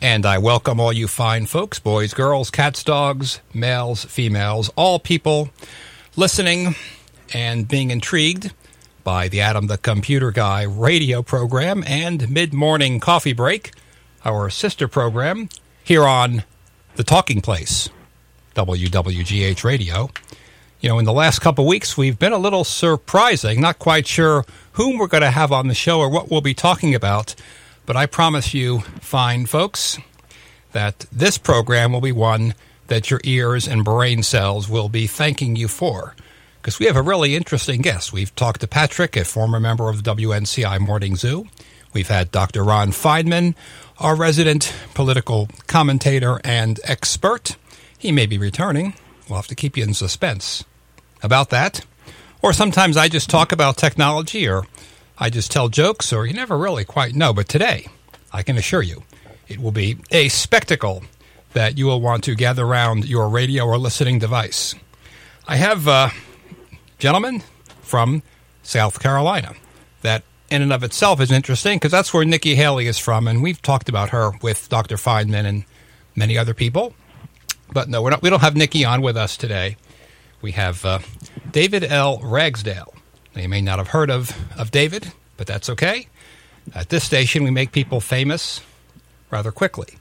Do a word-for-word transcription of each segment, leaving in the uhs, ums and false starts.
And I welcome all you fine folks, boys, girls, cats, dogs, males, females, all people listening and being intrigued by the Adam the Computer Guy radio program and Mid-Morning Coffee Break, our sister program here on The Talking Place, W W G H Radio. You know, in the last couple of weeks, we've been a little surprising, not quite sure whom we're going to have on the show or what we'll be talking about, but I promise you, fine folks, that this program will be one that your ears and brain cells will be thanking you for, because we have a really interesting guest. We've talked to Patrick, a former member of the W N C I Morning Zoo. We've had Doctor Ron Feynman, our resident political commentator and expert. He may be returning. We'll have to keep you in suspense about that. Or sometimes I just talk about technology, or I just tell jokes, or you never really quite know. But today, I can assure you, it will be a spectacle that you will want to gather around your radio or listening device. I have a gentleman from South Carolina that in and of itself is interesting, because that's where Nikki Haley is from, and we've talked about her with Doctor Feynman and many other people. But no, we're not, we don't have Nikki on with us today. We have uh, David L. Ragsdale. Now, you may not have heard of, of David, but that's okay. At this station, we make people famous rather quickly.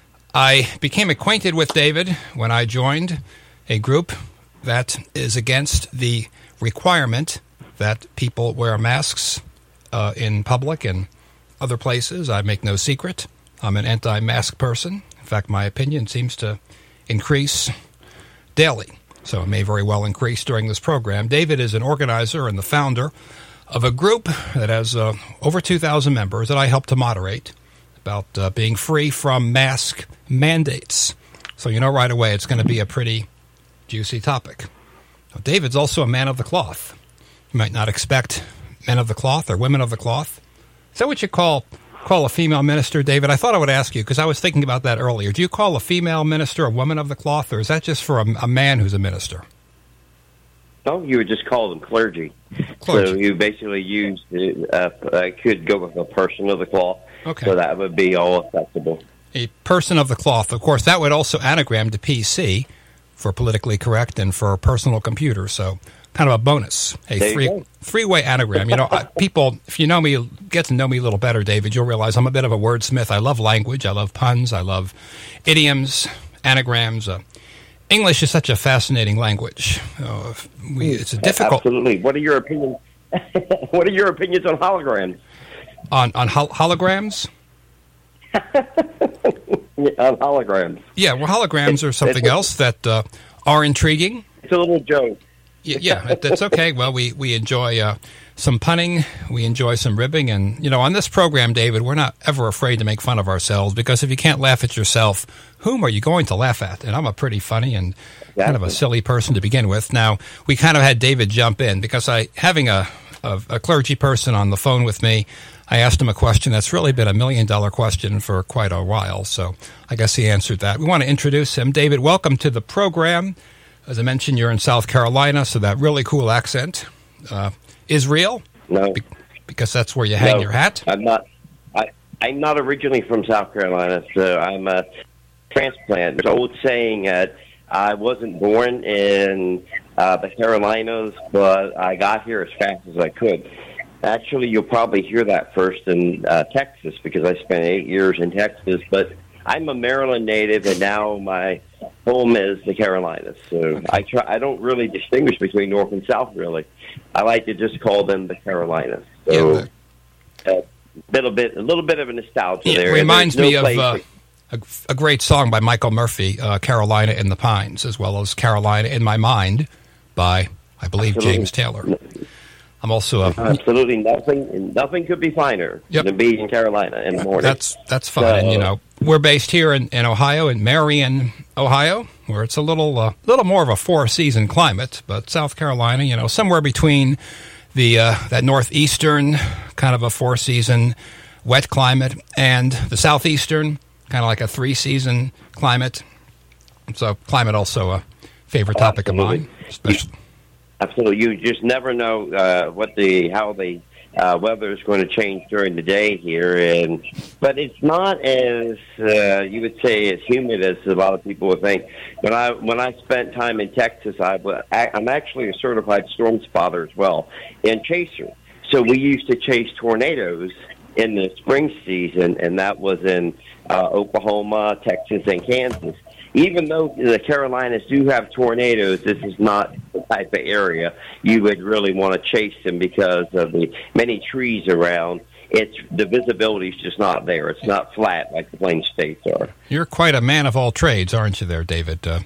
I became acquainted with David when I joined a group that is against the requirement that people wear masks uh, in public and other places. I make no secret. I'm an anti-mask person. In fact, my opinion seems to increase daily, so it may very well increase during this program. David is an organizer and the founder of a group that has uh, over two thousand members that I help to moderate about uh, being free from mask mandates. So you know right away it's going to be a pretty juicy topic. Now, David's also a man of the cloth. You might not expect men of the cloth or women of the cloth. Is that what you call call a female minister, David? I thought I would ask you, because I was thinking about that earlier. Do you call a female minister a woman of the cloth, or is that just for a, a man who's a minister? No, you would just call them clergy. Clergy. So you basically use, uh, I could go with a person of the cloth, okay. So that would be all acceptable. A person of the cloth. Of course, that would also anagram to P C for politically correct and for personal computer, so kind of a bonus, a three, three-way anagram. You know, I, people, if you know me, get to know me a little better, David, you'll realize I'm a bit of a wordsmith. I love language. I love puns. I love idioms, anagrams. Uh, English is such a fascinating language. Uh, we, it's a difficult... Absolutely. What are your opinions? What are your opinions on holograms? On on hol- holograms? On holograms. Yeah, well, holograms are something else that uh, are intriguing. It's a little joke. Yeah, yeah, that's okay. Well, we, we enjoy uh, some punning, we enjoy some ribbing, and, you know, on this program, David, we're not ever afraid to make fun of ourselves, because if you can't laugh at yourself, whom are you going to laugh at? And I'm a pretty funny and exactly. kind of a silly person to begin with. Now, we kind of had David jump in, because I, having a, a, a clergy person on the phone with me, I asked him a question that's really been a million-dollar question for quite a while, so I guess he answered that. We want to introduce him. David, welcome to the program. As I mentioned, you're in South Carolina, so that really cool accent uh, is real? No. Be- because that's where you hang no, your hat? I'm not. I, I'm not originally from South Carolina, so I'm a transplant. There's an old saying that I wasn't born in uh, the Carolinas, but I got here as fast as I could. Actually, you'll probably hear that first in uh, Texas, because I spent eight years in Texas, but I'm a Maryland native, and now my home is the Carolinas. So okay. I try. I don't really distinguish between North and South, really. I like to just call them the Carolinas. So yeah, a little bit, a little bit of a nostalgia yeah, there. It reminds no me of place uh, a, a great song by Michael Murphy, uh, "Carolina in the Pines," as well as "Carolina in My Mind" by, I believe, Absolutely. James Taylor. I'm also a, absolutely nothing. Nothing could be finer yep. than being in Carolina in the morning. That's that's fine. So, and, you know, we're based here in, in Ohio, in Marion, Ohio, where it's a little uh, little more of a four season climate. But South Carolina, you know, somewhere between the uh, that northeastern kind of a four season wet climate and the southeastern kind of like a three season climate. So climate also a favorite topic absolutely. of mine, especially. Absolutely, you just never know uh, what the how the uh, weather is going to change during the day here, and but it's not as uh, you would say as humid as a lot of people would think. When I when I spent time in Texas, I, I'm actually a certified storm spotter as well and chaser. So we used to chase tornadoes in the spring season, and that was in uh, Oklahoma, Texas, and Kansas. Even though the Carolinas do have tornadoes, this is not the type of area you would really want to chase them because of the many trees around. It's the visibility is just not there. It's not flat like the Plain States are. You're quite a man of all trades, aren't you there, David? Uh,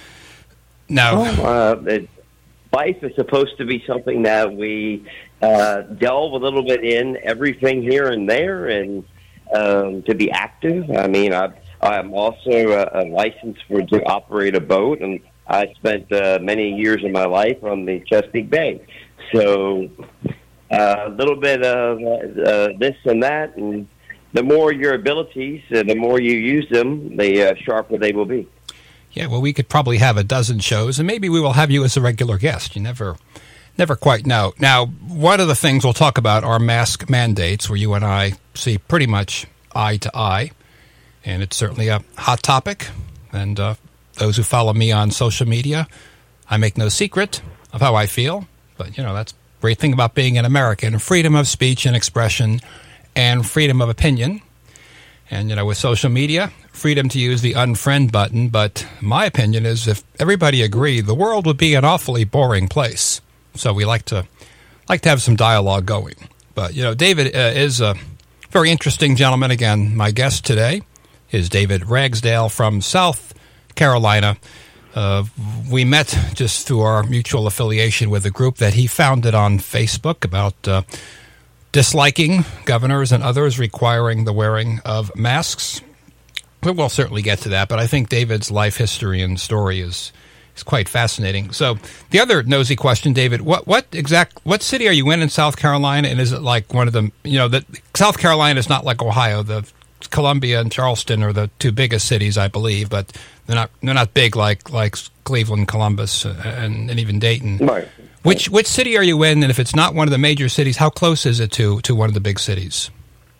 now, oh, uh, it, life is supposed to be something that we uh, delve a little bit in everything here and there, and um, to be active. I mean, I, I'm also a, a licensed for to operate a boat, and I spent uh, many years of my life on the Chesapeake Bay. So uh, a little bit of uh, this and that, and the more your abilities, uh, the more you use them, the uh, sharper they will be. Yeah, well, we could probably have a dozen shows, and maybe we will have you as a regular guest. You never never quite know. Now, one of the things we'll talk about are mask mandates, where you and I see pretty much eye to eye, and it's certainly a hot topic. And uh, those who follow me on social media, I make no secret of how I feel. But, you know, that's the great thing about being an American, freedom of speech and expression and freedom of opinion. And, you know, with social media, freedom to use the unfriend button. But my opinion is if everybody agreed, the world would be an awfully boring place. So we like to like to have some dialogue going. But, you know, David uh, is a very interesting gentleman. Again, my guest today is David Ragsdale from South Carolina. Uh, we met just through our mutual affiliation with a group that he founded on Facebook about uh, disliking governors and others requiring the wearing of masks. We'll certainly get to that, but I think David's life history and story is is quite fascinating. So the other nosy question, David, what what exact what city are you in in South Carolina, and is it like one of the, you know, that South Carolina is not like Ohio. The Columbia and Charleston are the two biggest cities, I believe, but they're not they're not big like like Cleveland, Columbus, and, and even Dayton. Right. Which which city are you in? And if it's not one of the major cities, how close is it to, to one of the big cities?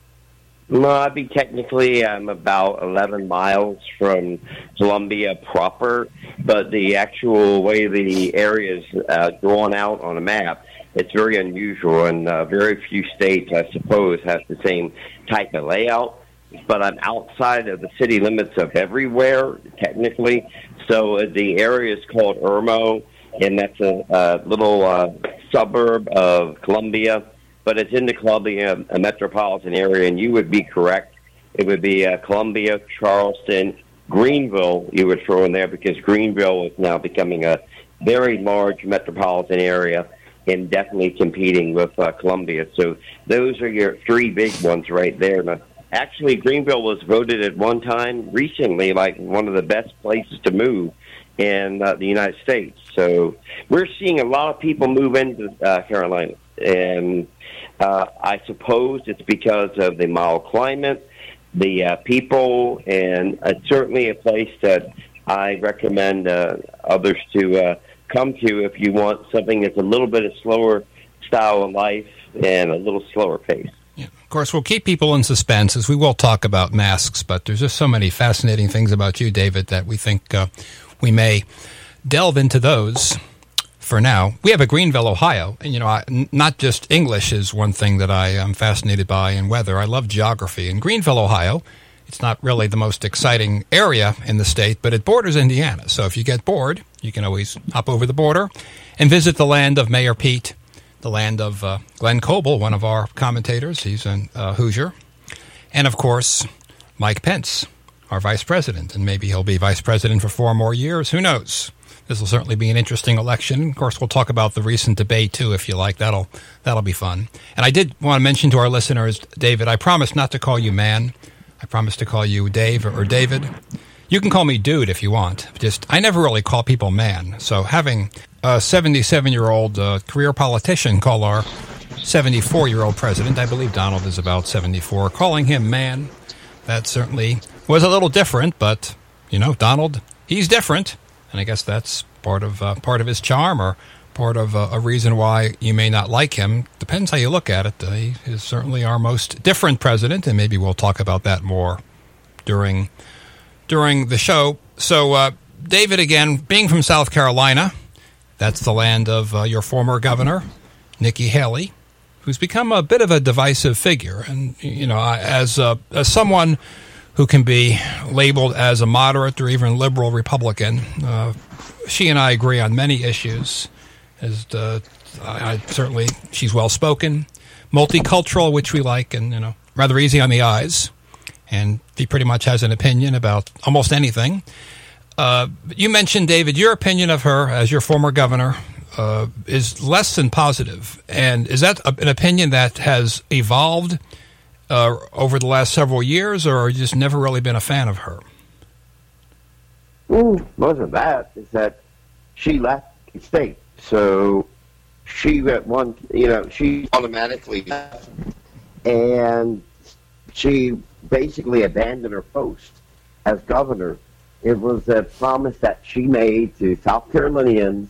No, I'd be technically, I'm about eleven miles from Columbia proper, but the actual way the area is uh, drawn out on a map, it's very unusual, and uh, very few states, I suppose, have the same type of layout. But I'm outside of the city limits of everywhere, technically. So uh, the area is called Irmo, and that's a, a little uh, suburb of Columbia, but it's in the Columbia uh, metropolitan area, and you would be correct. It would be uh, Columbia, Charleston, Greenville you would throw in there, because Greenville is now becoming a very large metropolitan area and definitely competing with uh, Columbia. So those are your three big ones right there. Now, actually, Greenville was voted at one time recently like one of the best places to move in uh, the United States. So we're seeing a lot of people move into uh, Carolina. And uh, I suppose it's because of the mild climate, the uh, people, and it's certainly a place that I recommend uh, others to uh, come to if you want something that's a little bit of slower style of life and a little slower pace. Yeah. Of course, we'll keep people in suspense as we will talk about masks, but there's just so many fascinating things about you, David, that we think uh, we may delve into those for now. We have a Greenville, Ohio, and, you know, I, n- not just English is one thing that I am fascinated by, and weather. I love geography. In Greenville, Ohio, it's not really the most exciting area in the state, but it borders Indiana. So if you get bored, you can always hop over the border and visit the land of Mayor Pete, the land of uh, Glenn Coble, one of our commentators. He's a uh, Hoosier. And, of course, Mike Pence, our vice president. And maybe he'll be vice president for four more years. Who knows? This will certainly be an interesting election. Of course, we'll talk about the recent debate, too, if you like. That'll that'll be fun. And I did want to mention to our listeners, David, I promise not to call you man. I promise to call you Dave or David. You can call me dude if you want. Just I never really call people man. So having a seventy-seven-year-old uh, career politician call our seventy-four-year-old president, I believe Donald is about seventy-four, calling him man, that certainly was a little different. But, you know, Donald, he's different. And I guess that's part of uh, part of his charm or part of a, a reason why you may not like him. Depends how you look at it. Uh, he is certainly our most different president, and maybe we'll talk about that more during during the show. So, uh, David, again, being from South Carolina, that's the land of uh, your former governor, Nikki Haley, who's become a bit of a divisive figure. And, you know, as, uh, as someone who can be labeled as a moderate or even liberal Republican, uh, she and I agree on many issues. As uh, I, I certainly, she's well-spoken, multicultural, which we like, and, you know, rather easy on the eyes. And he pretty much has an opinion about almost anything. Uh, you mentioned, David, your opinion of her as your former governor uh, is less than positive. And is that a, an opinion that has evolved uh, over the last several years, or have you just never really been a fan of her? Mm, wasn't that. Is that she left the state. So she at one, you know, she automatically left. And she basically abandoned her post as governor. It was a promise that she made to South Carolinians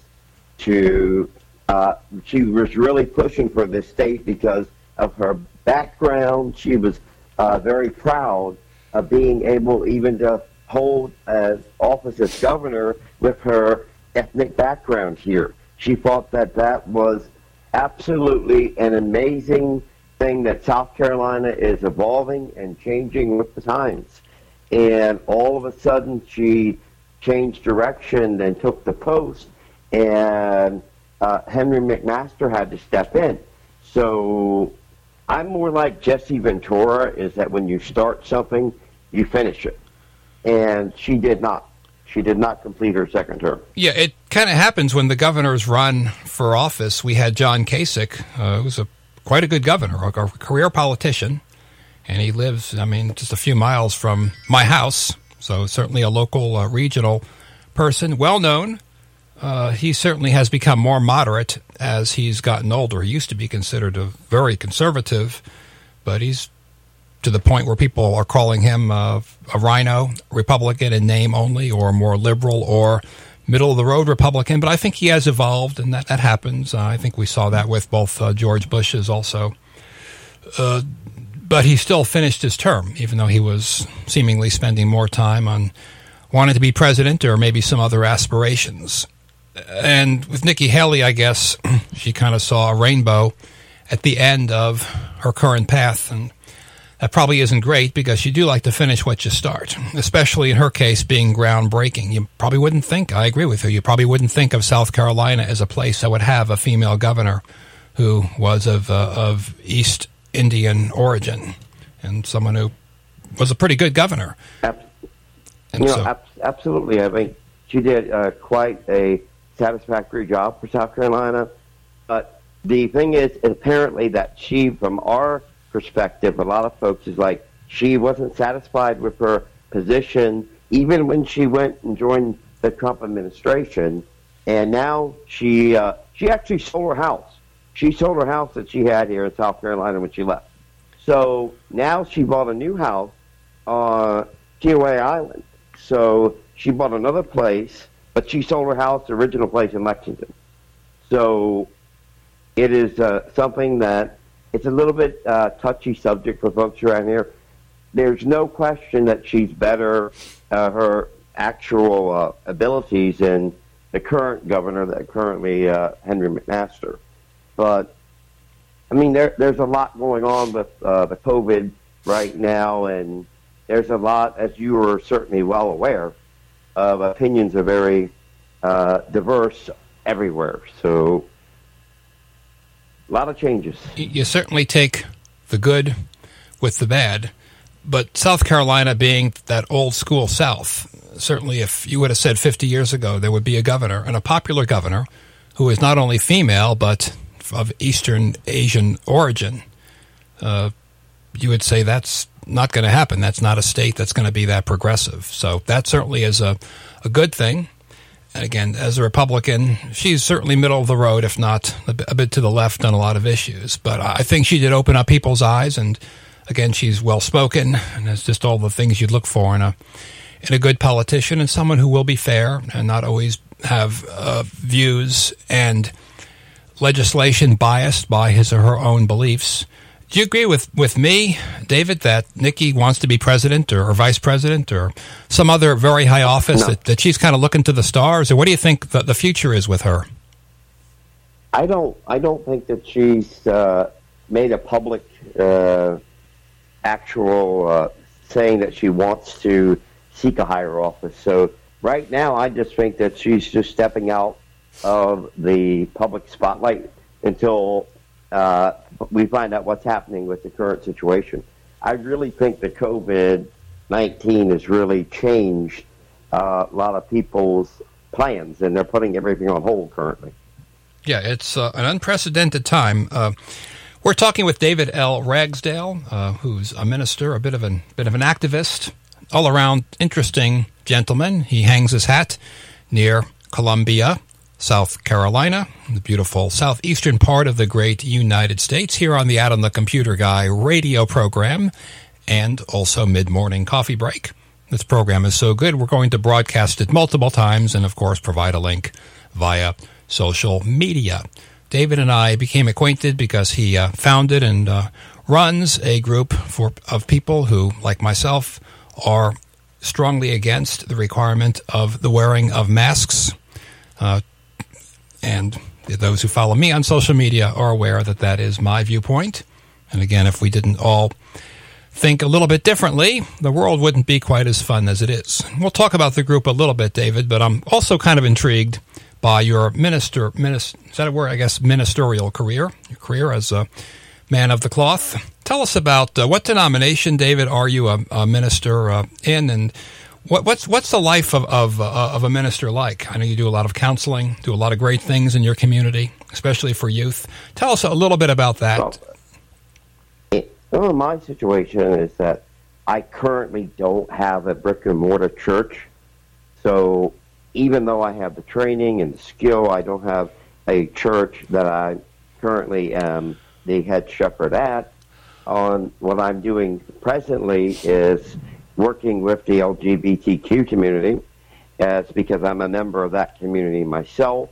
to, uh, she was really pushing for this state because of her background. She was uh, very proud of being able even to hold as office as governor with her ethnic background here. She thought that that was absolutely an amazing thing, that South Carolina is evolving and changing with the times. And all of a sudden, she changed direction and took the post, and uh, Henry McMaster had to step in. So I'm more like Jesse Ventura, is that when you start something, you finish it. And she did not. She did not complete her second term. Yeah, it kind of happens when the governors run for office. We had John Kasich, uh, who was a quite a good governor, a career politician, and he lives, I mean, just a few miles from my house, so certainly a local, uh, regional person, well-known. Uh, he certainly has become more moderate as he's gotten older. He used to be considered a very conservative, but he's to the point where people are calling him uh, a rhino, Republican in name only, or more liberal or middle-of-the-road Republican. But I think he has evolved, and that, that happens. Uh, I think we saw that with both uh, George Bush's also. Uh, but he still finished his term, even though he was seemingly spending more time on wanting to be president or maybe some other aspirations. And with Nikki Haley, I guess, she kind of saw a rainbow at the end of her current path, and that probably isn't great because you do like to finish what you start, especially in her case being groundbreaking. You probably wouldn't think, I agree with you, you probably wouldn't think of South Carolina as a place that would have a female governor who was of uh, of East Indian origin and someone who was a pretty good governor. And you so, know, ab- absolutely. I mean, she did uh, quite a satisfactory job for South Carolina. But the thing is, apparently, that she, from our perspective, a lot of folks is like, she wasn't satisfied with her position even when she went and joined the Trump administration, and now she uh, she actually sold her house. She sold her house that she had here in South Carolina when she left. So now she bought a new house on Kiowa Island. So she bought another place, but she sold her house, the original place in Lexington. So it is uh, something that it's a little bit uh, touchy subject for folks around here. There's no question that she's better, uh, her actual uh, abilities than the current governor, that currently uh, Henry McMaster. But, I mean, there, there's a lot going on with uh, the COVID right now, and there's a lot, as you are certainly well aware, of opinions are very uh, diverse everywhere. So, a lot of changes. You certainly take the good with the bad, but South Carolina being that old school South, certainly if you would have said fifty years ago there would be a governor, and a popular governor, who is not only female but of Eastern Asian origin, uh, you would say that's not going to happen. That's not a state that's going to be that progressive. So that certainly is a, a good thing. And again, as a Republican, she's certainly middle of the road, if not a bit, a bit to the left on a lot of issues. But I think she did open up people's eyes, and again, she's well-spoken, and it's just all the things you'd look for in a in a good politician, and someone who will be fair and not always have uh, views and legislation biased by his or her own beliefs. Do you agree with, with me, David, that Nikki wants to be president or, or vice president or some other very high office, no. that, that she's kind of looking to the stars? Or what do you think the, the future is with her? I don't I don't think that she's uh, made a public uh, actual uh, saying that she wants to seek a higher office. So right now I just think that she's just stepping out of the public spotlight until uh, we find out what's happening with the current situation. I really think that COVID nineteen has really changed uh, a lot of people's plans, and they're putting everything on hold currently. Yeah, it's uh, an unprecedented time. Uh, we're talking with David L. Ragsdale, uh, who's a minister, a bit of an bit of an activist, all around interesting gentleman. He hangs his hat near Columbia, South Carolina, the beautiful southeastern part of the great United States, here on the Adam the Computer Guy radio program, and also mid-morning coffee break. This program is so good, we're going to broadcast it multiple times and, of course, provide a link via social media. David and I became acquainted because he uh, founded and uh, runs a group for of people who, like myself, are strongly against the requirement of the wearing of masks. Uh, and those who follow me on social media are aware that that is my viewpoint. And again, if we didn't all think a little bit differently, the world wouldn't be quite as fun as it is. We'll talk about the group a little bit, David, but I'm also kind of intrigued by your minister, minister is that a word? I guess ministerial career, your career as a man of the cloth. Tell us about uh, what denomination, David, are you a, a minister uh, in, and what, what's what's the life of of, uh, of a minister like? I know you do a lot of counseling, do a lot of great things in your community, especially for youth. Tell us a little bit about that. Well, well, my situation is that I currently don't have a brick and mortar church, so even though I have the training and the skill, I don't have a church that I currently am the head shepherd at. On what I'm doing presently is working with the L G B T Q community, as because I'm a member of that community myself,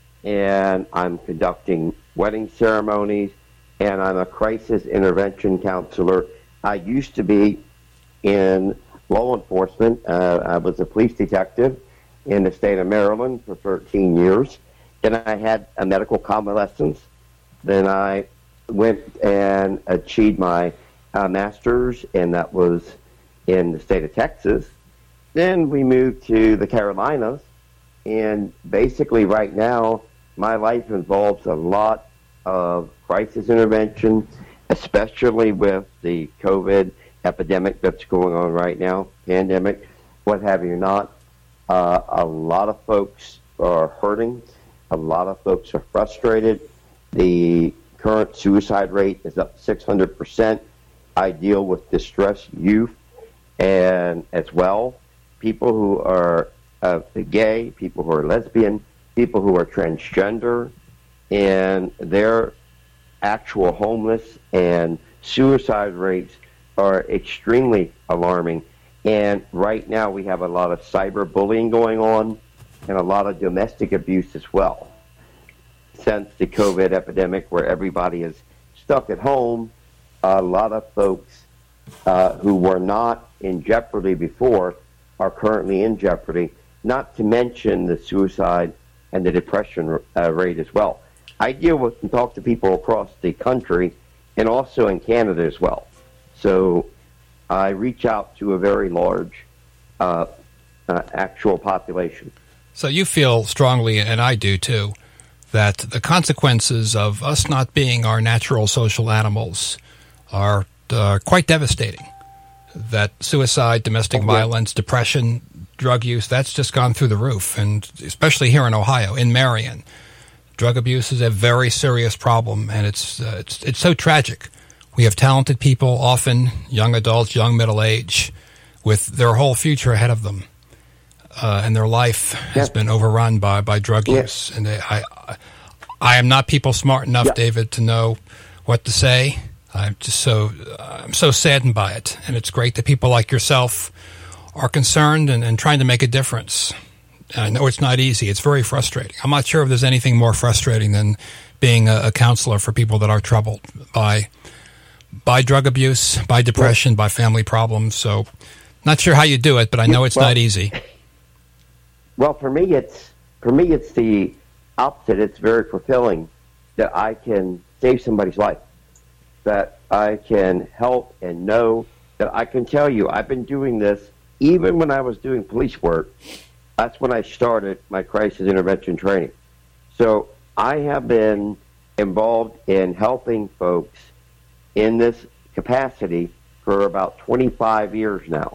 and I'm conducting wedding ceremonies, and I'm a crisis intervention counselor. I used to be in law enforcement. Uh, I was a police detective in the state of Maryland for thirteen years. Then I had a medical convalescence. Then I went and achieved my uh, master's, and that was in the state of Texas. Then we moved to the Carolinas, and basically right now my life involves a lot of crisis intervention, especially with the COVID epidemic that's going on right now, pandemic, what have you not. Uh, a lot of folks are hurting. A lot of folks are frustrated. The current suicide rate is up six hundred percent. I deal with distressed youth and as well people who are uh, gay, people who are lesbian, people who are transgender, and their actual homeless and suicide rates are extremely alarming. And right now we have a lot of cyberbullying going on and a lot of domestic abuse as well. Since the COVID epidemic, where everybody is stuck at home, a lot of folks uh, who were not in jeopardy before are currently in jeopardy, not to mention the suicide and the depression uh, rate as well. I deal with and talk to people across the country and also in Canada as well. So I reach out to a very large uh, uh, actual population. So you feel strongly, and I do too, that the consequences of us not being our natural social animals are uh, quite devastating. That suicide, domestic okay. violence, depression, drug use, that's just gone through the roof, and especially here in Ohio, in Marion. Drug abuse is a very serious problem, and it's uh, it's it's so tragic. We have talented people, often young adults, young middle age, with their whole future ahead of them, uh, and their life has yeah. been overrun by, by drug yeah. use. And they, I, I, I am not people smart enough, yeah. David, to know what to say. I'm just so I'm so saddened by it, and it's great that people like yourself are concerned and, and trying to make a difference. And I know it's not easy. It's very frustrating. I'm not sure if there's anything more frustrating than being a, a counselor for people that are troubled by by drug abuse, by depression, by family problems. So not sure how you do it, but I know it's well, not easy. Well, for me, it's for me, it's the opposite. It's very fulfilling that I can save somebody's life, that I can help and know that I can tell you I've been doing this even when I was doing police work. That's when I started my crisis intervention training. So I have been involved in helping folks in this capacity for about twenty-five years now.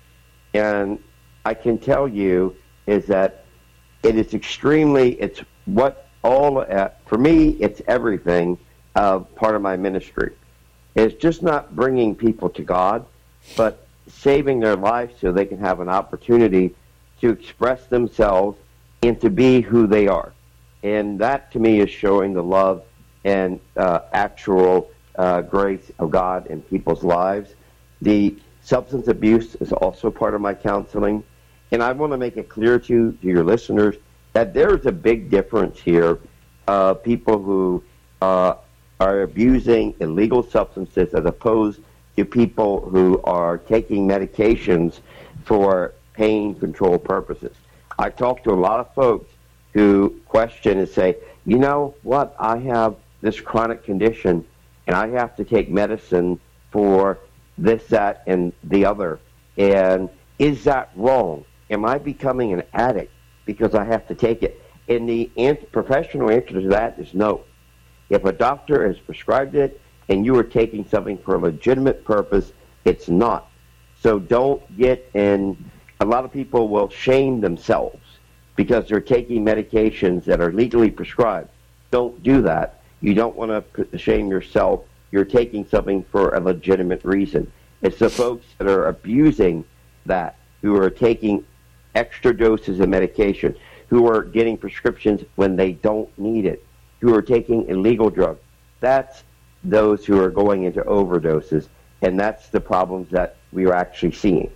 And I can tell you is that it is extremely, it's what all, uh, for me, it's everything of part of my ministry. It's just not bringing people to God, but saving their lives so they can have an opportunity to express themselves and to be who they are. And that, to me, is showing the love and uh, actual uh, grace of God in people's lives. The substance abuse is also part of my counseling. And I want to make it clear to, to your listeners that there is a big difference here. Uh, people who uh, are abusing illegal substances as opposed to people who are taking medications for pain control purposes. I talk to a lot of folks who question and say, you know what, I have this chronic condition and I have to take medicine for this, that, and the other. And is that wrong? Am I becoming an addict because I have to take it? And the ant- professional answer to that is no. If a doctor has prescribed it and you are taking something for a legitimate purpose, it's not. So don't get in. A lot of people will shame themselves because they're taking medications that are legally prescribed. Don't do that. You don't want to shame yourself. You're taking something for a legitimate reason. It's the folks that are abusing that, who are taking extra doses of medication, who are getting prescriptions when they don't need it, who are taking illegal drugs. That's those who are going into overdoses, and that's the problems that we are actually seeing.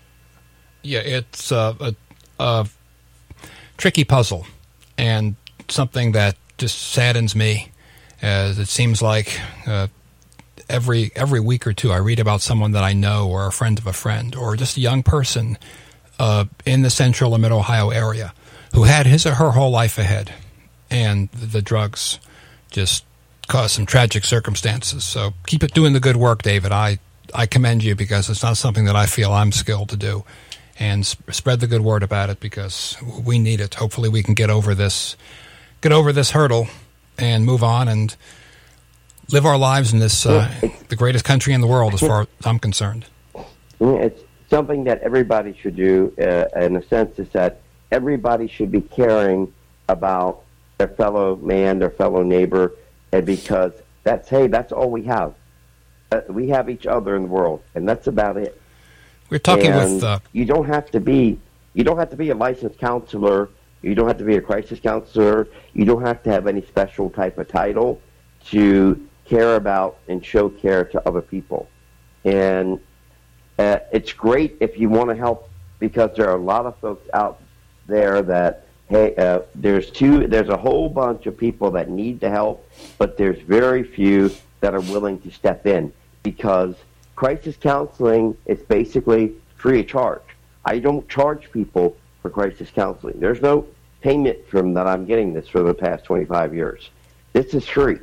Yeah, it's uh, a, a tricky puzzle, and something that just saddens me, as it seems like uh, every every week or two I read about someone that I know, or a friend of a friend, or just a young person uh, in the central and mid-Ohio area who had his or her whole life ahead, and the drugs just caused some tragic circumstances. So keep it doing the good work, David. I, I commend you, because it's not something that I feel I'm skilled to do. And sp- spread the good word about it, because we need it. Hopefully we can get over this, get over this hurdle and move on and live our lives in this, uh, the greatest country in the world as far as I'm concerned. It's something that everybody should do, uh, in a sense, is that everybody should be caring about their fellow man, their fellow neighbor, and because that's, hey, that's all we have. Uh, we have each other in the world, and that's about it. We're talking and with... Uh, you don't have to be, you don't have to be a licensed counselor. You don't have to be a crisis counselor. You don't have to have any special type of title to care about and show care to other people. And uh, it's great if you want to help, because there are a lot of folks out there that, hey, uh, there's two, there's a whole bunch of people that need the help, but there's very few that are willing to step in, because crisis counseling is basically free of charge. I don't charge people for crisis counseling. There's no payment from that I'm getting this for the past twenty-five years. This is free.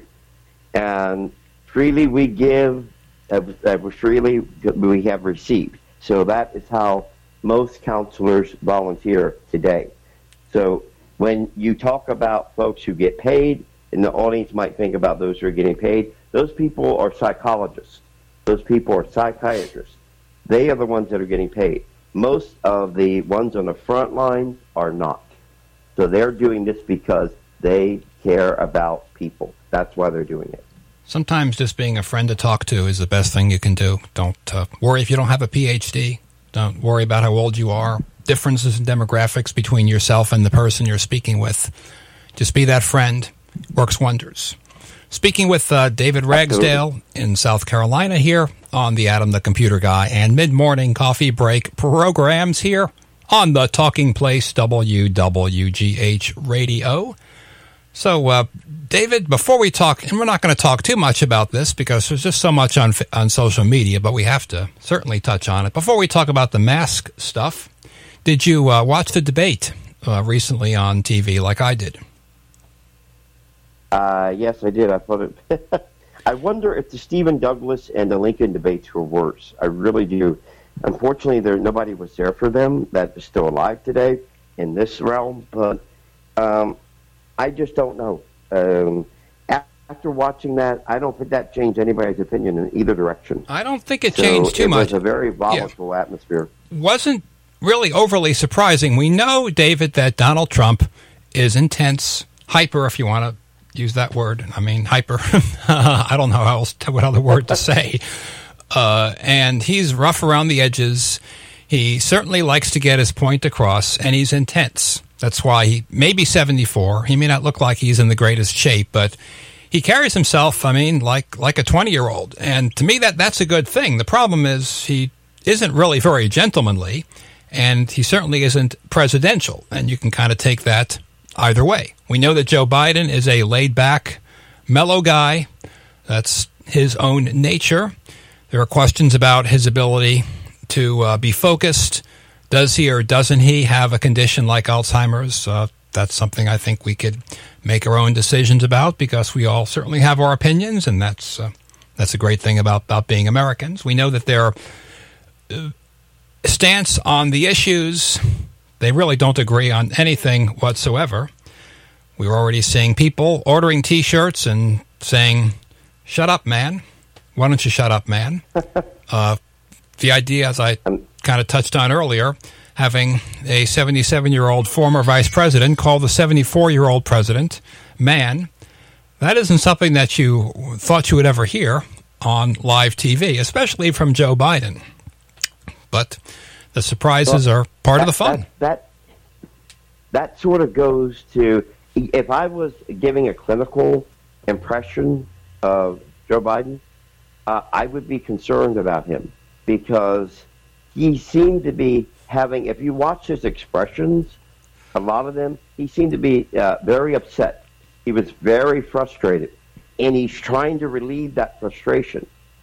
And freely we give, uh, freely we have received. So that is how most counselors volunteer today. So when you talk about folks who get paid, and the audience might think about those who are getting paid, those people are psychologists. Those people are psychiatrists. They are the ones that are getting paid. Most of the ones on the front line are not. So they're doing this because they care about people. That's why they're doing it. Sometimes just being a friend to talk to is the best thing you can do. Don't uh, worry if you don't have a P H D. Don't worry about how old you are. Differences in demographics between yourself and the person you're speaking with. Just be that friend. Works wonders. Speaking with uh, David Ragsdale Absolutely. in South Carolina here on the Adam the Computer Guy and Mid-Morning Coffee Break programs here on the Talking Place W W G H Radio. So, uh, David, before we talk, and we're not going to talk too much about this because there's just so much on on social media, but we have to certainly touch on it. Before we talk about the mask stuff, did you uh, watch the debate uh, recently on T V like I did? Uh, yes, I did. I thought it. I wonder if the Stephen Douglas and the Lincoln debates were worse. I really do. Unfortunately, there nobody was there for them that is still alive today in this realm, but um, I just don't know. Um, after watching that, I don't think that changed anybody's opinion in either direction. I don't think it so changed too it much. It was a very volatile yeah. atmosphere. Wasn't really overly surprising. We know, David, that Donald Trump is intense, hyper, if you want to use that word. I mean, hyper. I don't know how else, what other word to say. Uh, and he's rough around the edges. He certainly likes to get his point across, and he's intense. That's why he may be seventy-four. He may not look like he's in the greatest shape, but he carries himself, I mean, like like a twenty-year-old. And to me, that that's a good thing. The problem is he isn't really very gentlemanly, and he certainly isn't presidential. And you can kind of take that either way. We know that Joe Biden is a laid-back, mellow guy. That's his own nature. There are questions about his ability to uh, be focused. Does he or doesn't he have a condition like Alzheimer's? Uh, that's something I think we could make our own decisions about because we all certainly have our opinions, and that's uh, that's a great thing about, about being Americans. We know that their uh, stance on the issues, they really don't agree on anything whatsoever. We were already seeing people ordering T-shirts and saying, "Shut up, man. Why don't you shut up, man?" Uh, the idea, as I kind of touched on earlier, having a seventy-seven-year-old former vice president call the seventy-four-year-old president man, that isn't something that you thought you would ever hear on live T V, especially from Joe Biden. But the surprises well, are part that, of the fun. That, that, that sort of goes to, if I was giving a clinical impression of Joe Biden, uh, I would be concerned about him. Because he seemed to be having, if you watch his expressions, a lot of them, he seemed to be uh, very upset. He was very frustrated. And he's trying to relieve that frustration.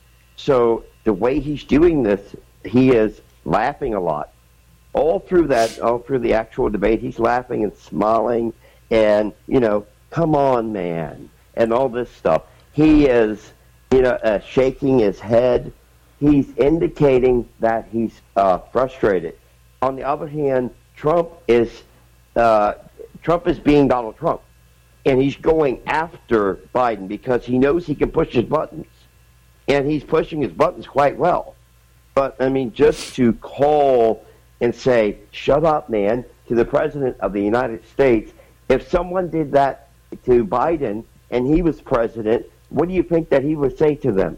So the way he's doing this, he is laughing a lot. All through that, all through the actual debate, he's laughing and smiling and, you know, come on, man, and all this stuff. He is, you know, uh, shaking his head. He's indicating that he's uh, frustrated. On the other hand, Trump is uh, Trump is being Donald Trump, and he's going after Biden because he knows he can push his buttons, and he's pushing his buttons quite well. But I mean, just to call and say "shut up, man" to the president of the United States, if someone did that to Biden and he was president, what do you think that he would say to them?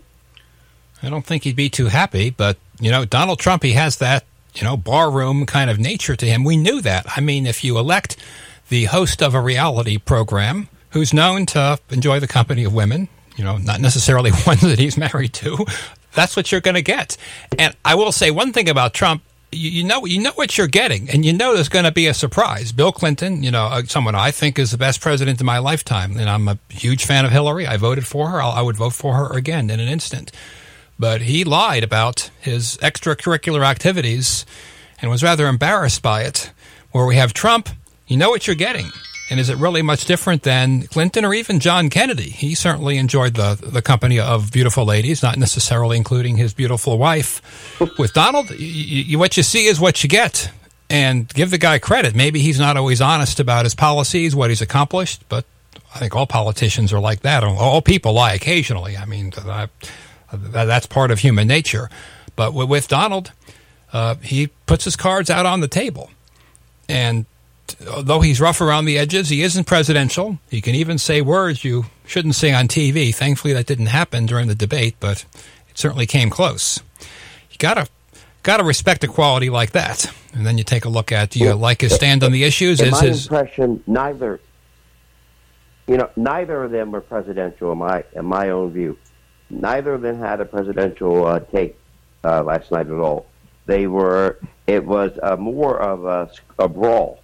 I don't think he'd be too happy, but, you know, Donald Trump, he has that, you know, barroom kind of nature to him. We knew that. I mean, if you elect the host of a reality program who's known to enjoy the company of women, you know, not necessarily ones that he's married to, that's what you're going to get. And I will say one thing about Trump, you, you know you know what you're getting, and you know there's going to be a surprise. Bill Clinton, you know, someone I think is the best president in my lifetime, and I'm a huge fan of Hillary. I voted for her. I'll, I would vote for her again in an instant. But he lied about his extracurricular activities and was rather embarrassed by it. Where we have Trump, you know what you're getting. And is it really much different than Clinton or even John Kennedy? He certainly enjoyed the the company of beautiful ladies, not necessarily including his beautiful wife. With Donald, you, you, what you see is what you get. And give the guy credit. Maybe he's not always honest about his policies, what he's accomplished, but I think all politicians are like that. All people lie occasionally. I mean, I... That's part of human nature. But with Donald, uh, he puts his cards out on the table. And though he's rough around the edges, he isn't presidential. He can even say words you shouldn't say on T V. Thankfully, that didn't happen during the debate, but it certainly came close. You gotta gotta respect a quality like that. And then you take a look at, do you like his stand on the issues? In Is my his impression, neither, you know, neither of them were presidential in my in my own view. Neither of them had a presidential uh, take uh, last night at all. They were It was uh, more of a, a brawl,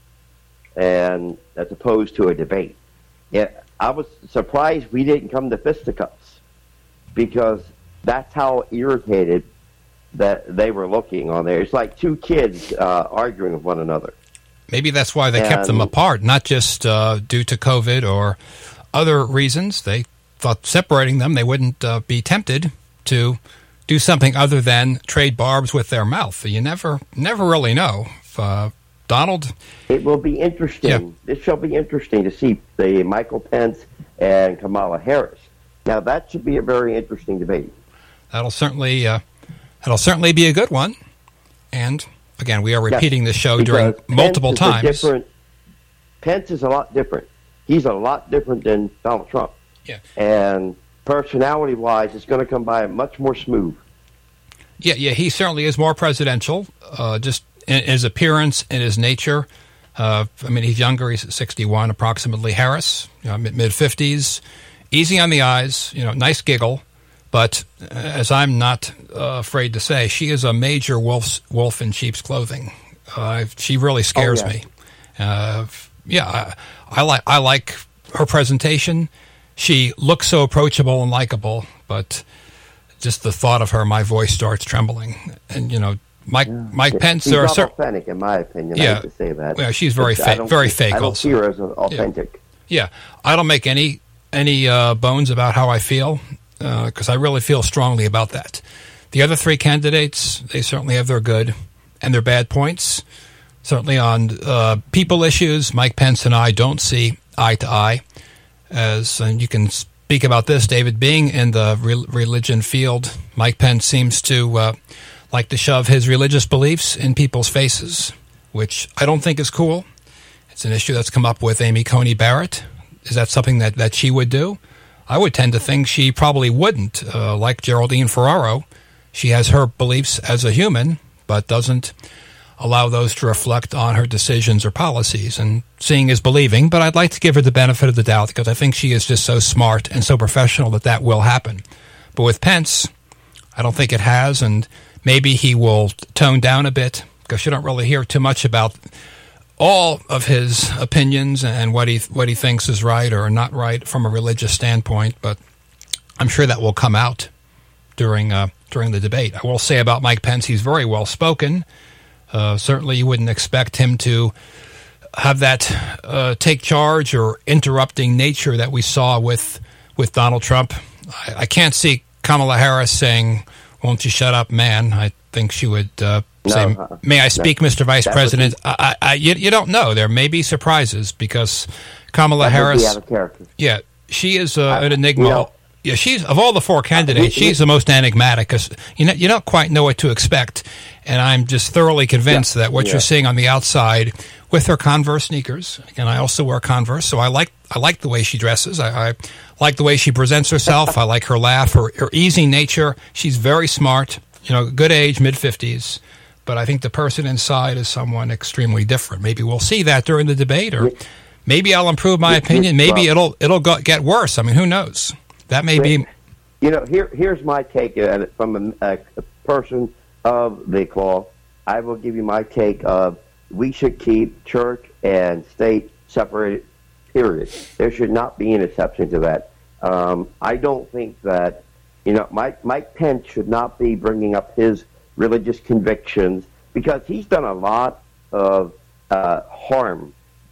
and as opposed to a debate. It, I was surprised we didn't come to fisticuffs, because that's how irritated that they were looking on there. It's like two kids uh, arguing with one another. Maybe that's why they and, kept them apart, not just uh, due to COVID or other reasons. They thought separating them, they wouldn't uh, be tempted to do something other than trade barbs with their mouth. You never never really know. Uh, Donald? It will be interesting. Yeah. This shall be interesting to see the Michael Pence and Kamala Harris. Now, that should be a very interesting debate. That'll certainly, uh, that'll certainly be a good one. And, again, we are repeating yes, this show during multiple Pence times. Different, Pence is a lot different. He's a lot different than Donald Trump. Yeah. And personality-wise, it's going to come by much more smooth. Yeah, yeah, he certainly is more presidential, uh, just in his appearance, in his nature. Uh, I mean, he's younger. He's sixty-one, approximately. Harris, you know, mid-fifties. Easy on the eyes, you know, nice giggle. But as I'm not uh, afraid to say, she is a major wolf, wolf in sheep's clothing. Uh, she really scares oh, yeah. me. Uh, yeah, I, I like I like her presentation. She looks so approachable and likable, but just the thought of her, my voice starts trembling. And you know, Mike yeah. Mike Pence. She's there are not certain, authentic, in my opinion. Yeah, I hate to say that. Yeah, she's very fake. Very fake. I don't also. see her as authentic. Yeah, yeah. I don't make any any uh, bones about how I feel, because uh, I really feel strongly about that. The other three candidates, they certainly have their good and their bad points. Certainly on uh, people issues, Mike Pence and I don't see eye to eye. As and you can speak about this, David, being in the re- religion field, Mike Pence seems to uh, like to shove his religious beliefs in people's faces, which I don't think is cool. It's an issue that's come up with Amy Coney Barrett. Is that something that, that she would do? I would tend to think she probably wouldn't. Uh, like Geraldine Ferraro, she has her beliefs as a human, but doesn't allow those to reflect on her decisions or policies. And seeing is believing, but I'd like to give her the benefit of the doubt because I think she is just so smart and so professional that that will happen. But with Pence, I don't think it has, and maybe he will tone down a bit because you don't really hear too much about all of his opinions and what he what he thinks is right or not right from a religious standpoint, but I'm sure that will come out during uh, during the debate. I will say about Mike Pence, he's very well spoken. Uh, certainly, you wouldn't expect him to have that uh, take charge or interrupting nature that we saw with with Donald Trump. I, I can't see Kamala Harris saying, "Won't you shut up, man?" I think she would uh, say, no, uh, "May I speak, Mister Vice President?" Be, I, I, you, you don't know. There may be surprises because Kamala Harris, out of character. yeah, she is uh, I, an enigma. You know, yeah, she's of all the four candidates, she's the most enigmatic because you know you don't quite know what to expect. And I'm just thoroughly convinced yeah, that what yeah. you're seeing on the outside with her Converse sneakers, and I also wear Converse, so I like I like the way she dresses. I, I like the way she presents herself. I like her laugh, her, her easy nature. She's very smart. You know, good age, mid-fifties. But I think the person inside is someone extremely different. Maybe we'll see that during the debate, or maybe I'll improve my opinion. Maybe it'll it'll go, get worse. I mean, who knows? That may be. You know, here here's my take uh, from a, a person of the cloth. I will give you my take of we should keep church and state separated, period. There should not be an exception to that. Um, I don't think that, you know, Mike, Mike Pence should not be bringing up his religious convictions because he's done a lot of uh, harm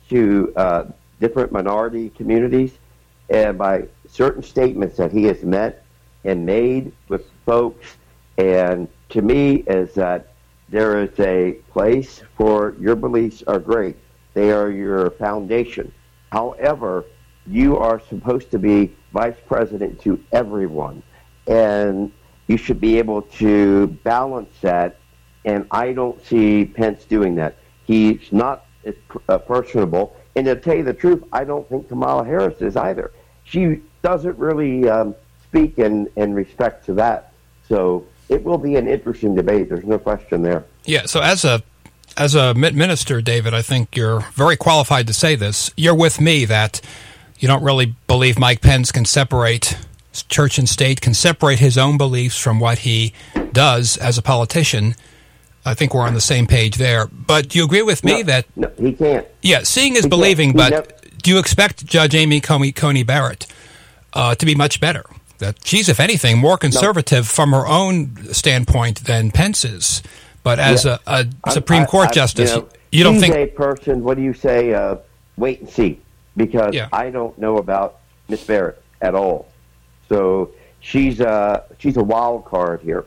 to uh, different minority communities, and by certain statements that he has met and made with folks. And to me is that there is a place for your beliefs are great. They are your foundation. However, you are supposed to be vice president to everyone. And you should be able to balance that. And I don't see Pence doing that. He's not as uh, personable. And to tell you the truth, I don't think Kamala Harris is either. She doesn't really um, speak in, in respect to that. So it will be an interesting debate. There's no question there. Yeah, so as a as a minister, David, I think you're very qualified to say this. You're with me that you don't really believe Mike Pence can separate church and state, can separate his own beliefs from what he does as a politician. I think we're on the same page there. But do you agree with me no, that... No, he can't. Yeah, seeing is he believing, but never, do you expect Judge Amy Coney, Coney Barrett uh, to be much better? That she's, if anything, more conservative no. from her own standpoint than Pence is. But as yeah. a, a Supreme I, Court I, justice, you, know, you don't he's think... a person, what do you say, uh, wait and see, because yeah. I don't know about Miss Barrett at all. So she's, uh, she's a wild card here.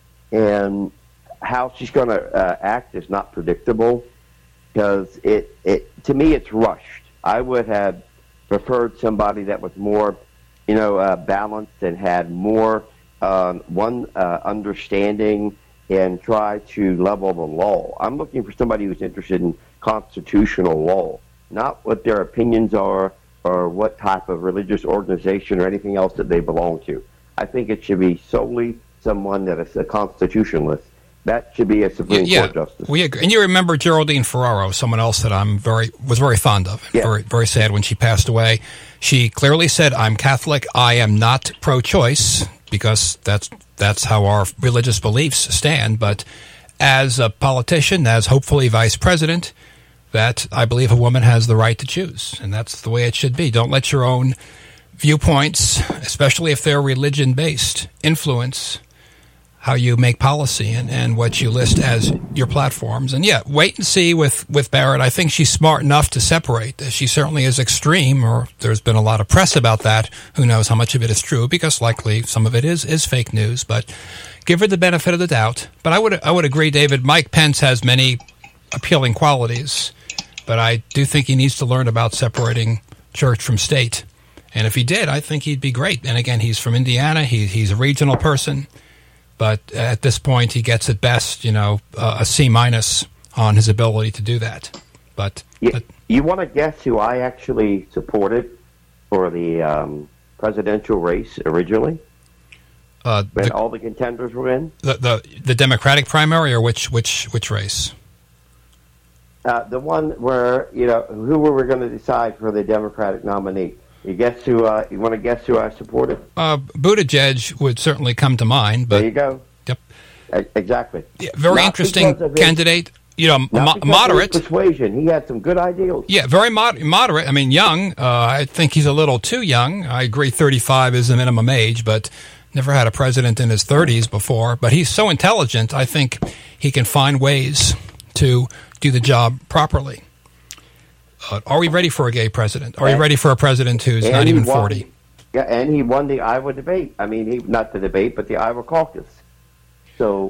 And how she's going to uh, act is not predictable, because it, it, to me, it's rushed. I would have preferred somebody that was more, you know, uh, balanced and had more um, one uh, understanding and try to level the law. I'm looking for somebody who's interested in constitutional law, not what their opinions are or what type of religious organization or anything else that they belong to. I think it should be solely someone that is a constitutionalist. That should be a Supreme yeah, Court justice. We agree. And you remember Geraldine Ferraro, someone else that I'm very was very fond of. Yeah. Very very sad when she passed away. She clearly said, "I'm Catholic. I am not pro-choice," because that's that's how our religious beliefs stand. But as a politician, as hopefully vice president, that I believe a woman has the right to choose, and that's the way it should be. Don't let your own viewpoints, especially if they're religion-based, influence how you make policy and, and what you list as your platforms. And yeah, wait and see with, with Barrett. I think she's smart enough to separate. She certainly is extreme, or there's been a lot of press about that. Who knows how much of it is true, because likely some of it is, is fake news. But give her the benefit of the doubt. But I would I would agree, David, Mike Pence has many appealing qualities, but I do think he needs to learn about separating church from state. And if he did, I think he'd be great. And again, he's from Indiana. He, he's a regional person. But at this point, he gets at best, you know, uh, a C minus on his ability to do that. But you, but, you want to guess who I actually supported for the um, presidential race originally? Uh, when the, all the contenders were in? The the, the Democratic primary, or which which which race? Uh, the one where, you know, who were we going to decide for the Democratic nominee? You guess who? Uh, you want to guess who I supported? Uh, Buttigieg would certainly come to mind. But there you go. Yep. E- exactly. Yeah, very not interesting his, candidate. You know, mo- moderate of his persuasion. He had some good ideals. Yeah, very mod- moderate. I mean, young. Uh, I think he's a little too young. I agree, thirty-five is the minimum age, but never had a president in his thirties before. But he's so intelligent. I think he can find ways to do the job properly. Uh, are we ready for a gay president? Are we ready for a president who's not even won, forty? Yeah, and he won the Iowa debate. I mean, he, not the debate, but the Iowa caucus. So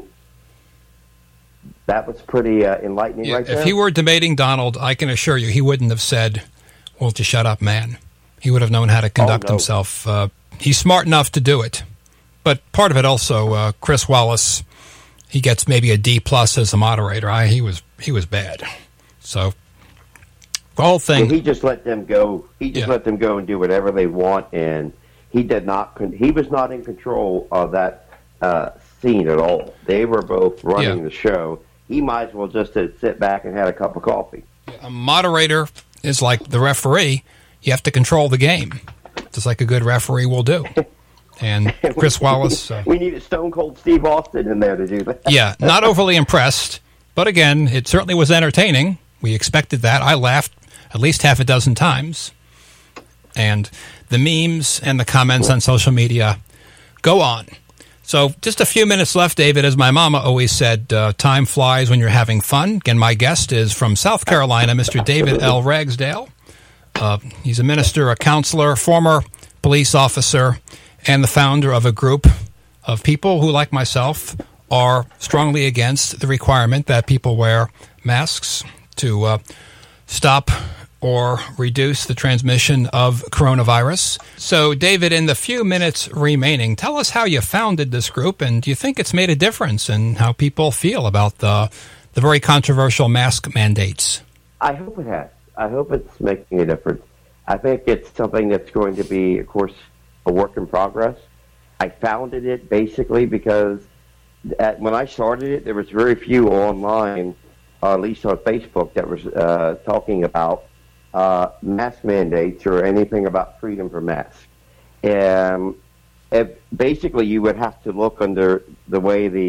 that was pretty uh, enlightening yeah, right if there. If he were debating Donald, I can assure you he wouldn't have said, "Won't you shut up, man?" He would have known how to conduct oh, no. himself. Uh, he's smart enough to do it. But part of it also, uh, Chris Wallace, he gets maybe a D plus as a moderator. I, he was he was bad. So the whole thing. Well, he just let them go. He just yeah. let them go and do whatever they want, and he did not. He was not in control of that uh, scene at all. They were both running yeah. the show. He might as well just have sit back and had a cup of coffee. A moderator is like the referee. You have to control the game, just like a good referee will do. And Chris Wallace. Uh, we needed Stone Cold Steve Austin in there to do that. yeah, not overly impressed, but again, it certainly was entertaining. We expected that. I laughed at least half a dozen times. And the memes and the comments on social media go on. So just a few minutes left, David. As my mama always said, uh, time flies when you're having fun. Again, my guest is from South Carolina, Mister David L. Ragsdale. Uh, he's a minister, a counselor, former police officer, and the founder of a group of people who, like myself, are strongly against the requirement that people wear masks to uh, stop or reduce the transmission of coronavirus. So, David, in the few minutes remaining, tell us how you founded this group, and do you think it's made a difference in how people feel about the, the very controversial mask mandates? I hope it has. I hope it's making a difference. I think it's something that's going to be, of course, a work in progress. I founded it basically because at, when I started it, there was very few online, or at least on Facebook, that was uh, talking about uh, mask mandates or anything about freedom from masks. And if, basically, you would have to look under the way the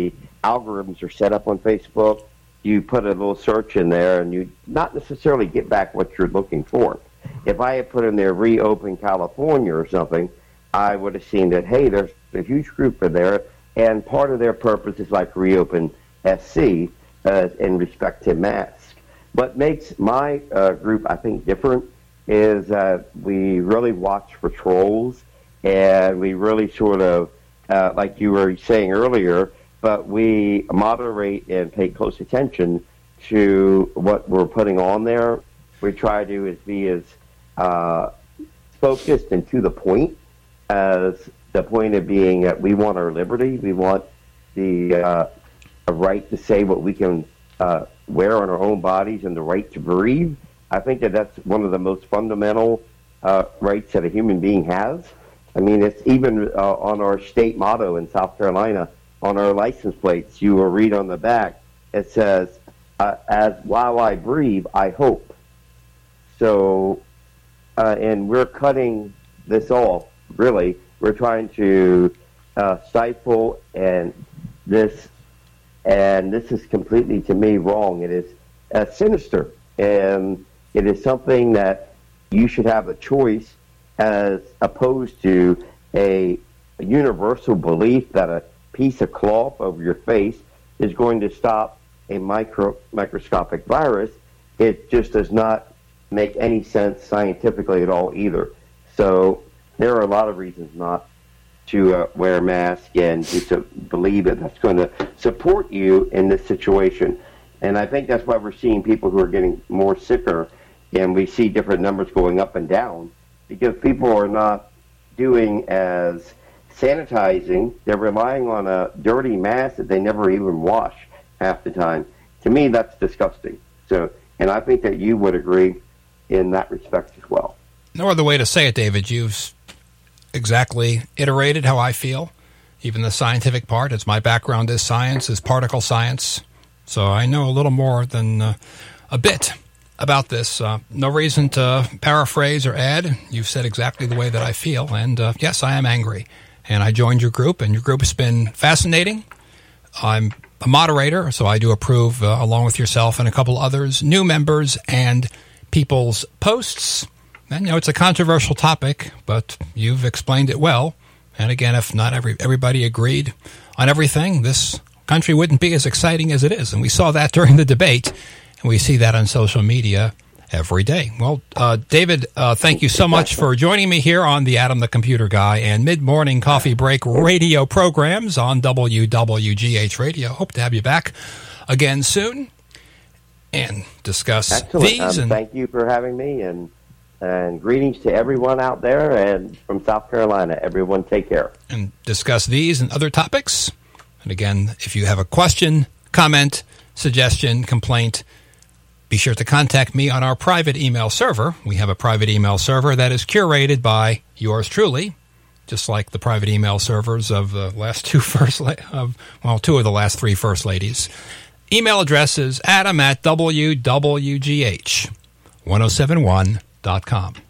algorithms are set up on Facebook. You put a little search in there, and you not necessarily get back what you're looking for. If I had put in there Reopen California or something, I would have seen that, hey, there's a huge group in there, and part of their purpose is like Reopen S C uh, in respect to masks. What makes my uh, group, I think, different is that we really watch for trolls, and we really sort of, uh, like you were saying earlier, but we moderate and pay close attention to what we're putting on there. We try to is be as uh, focused and to the point as the point of being that we want our liberty. We want the uh, a right to say what we can uh, wear on our own bodies and the right to breathe. I think that that's one of the most fundamental uh, rights that a human being has. I mean, it's even uh, on our state motto in South Carolina, on our license plates, you will read on the back, it says, uh, as while I breathe, I hope. So, uh, and we're cutting this off, really. We're trying to uh, stifle and this, and this is completely, to me, wrong. It is uh, sinister, and it is something that you should have a choice as opposed to a, a universal belief that a piece of cloth over your face is going to stop a micro microscopic virus. It just does not make any sense scientifically at all either. So there are a lot of reasons not to uh, wear a mask and just to believe that that's going to support you in this situation. And I think that's why we're seeing people who are getting more sicker, and we see different numbers going up and down because people are not doing as sanitizing. They're relying on a dirty mask that they never even wash half the time. To me, that's disgusting. So, and I think that you would agree in that respect as well. No other way to say it, David. You've exactly iterated how I feel. Even the scientific part, as my background is science, is particle science. So I know a little more than uh, a bit about this. Uh, no reason to paraphrase or add. You've said exactly the way that I feel. And uh, yes, I am angry. And I joined your group, and your group has been fascinating. I'm a moderator, so I do approve, uh, along with yourself and a couple others, new members and people's posts. And, you know, it's a controversial topic, but you've explained it well. And again, if not every everybody agreed on everything, this country wouldn't be as exciting as it is. And we saw that during the debate, and we see that on social media every day. Well, uh, David, uh, thank you so much for joining me here on the Adam the Computer Guy and Mid-Morning Coffee Break radio programs on W W G H Radio. Hope to have you back again soon and discuss Excellent. these. Um, and thank you for having me, and and greetings to everyone out there and from South Carolina. Everyone take care. And discuss these and other topics. And again, if you have a question, comment, suggestion, complaint, be sure to contact me on our private email server. We have a private email server that is curated by yours truly, just like the private email servers of the last two first, la- of, well, two of the last three first ladies. Email address is adam at W W G H ten seventy-one dot com.